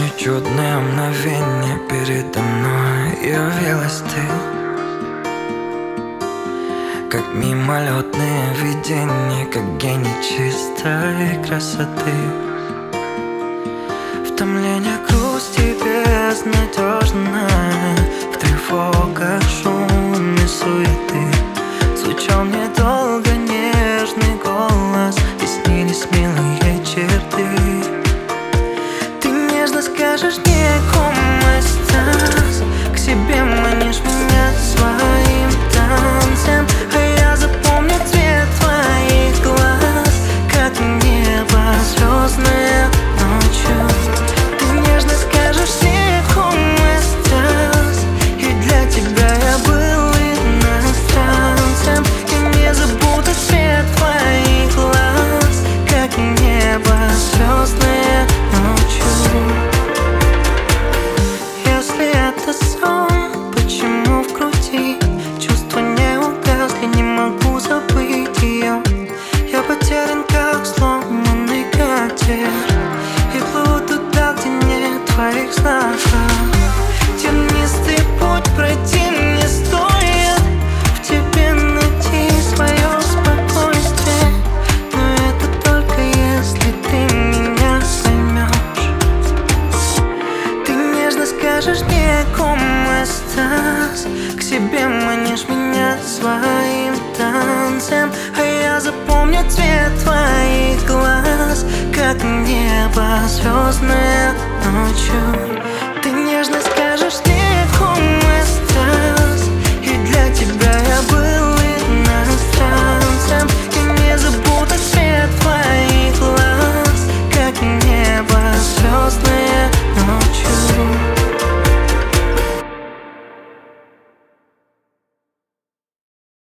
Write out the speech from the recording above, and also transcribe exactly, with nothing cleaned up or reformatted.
одно чудное мгновение передо мной явилась ты, как мимолетное видение, как гений чистой красоты. В томлении грусти безнадежная, в тревогах шум и суеты звучал мне долго нежный голос, и снились милые черты. Ты нежно скажешь мне, кому осталось, к себе манишь меня своим танцем, а я запомню цвет твоих глаз, как небо звездное ночью. Ты нежно скажешь мне, кому осталось, и для тебя я был иностранцем. И не забуду цвет твоих глаз, как небо звездное ночью. Если это сон, почему в груди чувства не угасли, не могу забыть ее. Я потерян, как сломанный катер, и плыву туда, где нет твоих знаков. Тернистый путь пройти не стоит, в тебе найти свое спокойствие, но это только если ты меня поймешь. Ты нежно скажешь мне, кому осталось, к себе манишь меня своим танцем, а я запомню цвет твоих глаз, как небо звездное ночью. Ты нежно скажешь мне,